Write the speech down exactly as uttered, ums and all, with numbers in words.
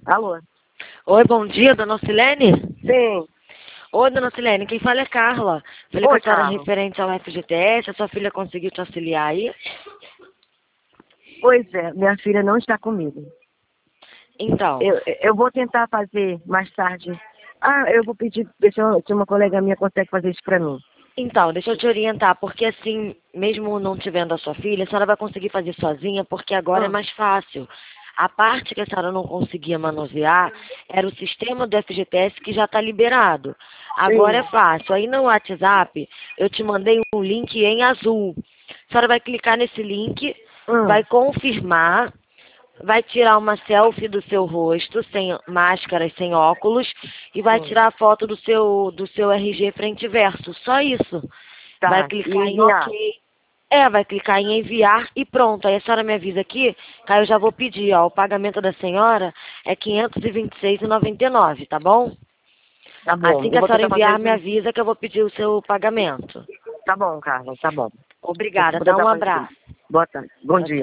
Alô? Oi, bom dia, dona Silene? Sim. Oi, dona Silene, quem fala é Carla. Falei com Oi, a senhora Carla. referente ao F G T S, a sua filha conseguiu te auxiliar aí? Pois é, minha filha não está comigo. Então, Eu, eu vou tentar fazer mais tarde. Ah, eu vou pedir ver se eu- se uma colega minha consegue fazer isso pra mim. então, deixa eu te orientar, porque assim, mesmo não te vendo a sua filha, a senhora vai conseguir fazer sozinha, porque agora é Hum, mais fácil. A parte que a senhora não conseguia manusear era o sistema do F G T S que já está liberado. Agora é sim. fácil. Aí no WhatsApp, eu te mandei um link em azul. A senhora vai clicar nesse link, vai Hum, confirmar, vai tirar uma selfie do seu rosto, sem máscara e sem óculos, e vai sim. tirar a foto do seu, do seu R G frente e verso. Só isso. Vai Tá. E clicar em enviar. OK. É, vai clicar em enviar e pronto. Aí a senhora me avisa aqui, que aí eu já vou pedir, ó. O pagamento da senhora é quinhentos e vinte e seis reais e noventa e nove centavos, tá bom? Tá bom. Assim que Eu a vou senhora tentar fazer enviar, me isso. avisa que eu vou pedir o seu pagamento. Tá bom, Carla. Tá bom. Eu Obrigada, vou tá? tentar Um fazer isso. abraço. Boa tarde. Bom Tchau, dia. tchau.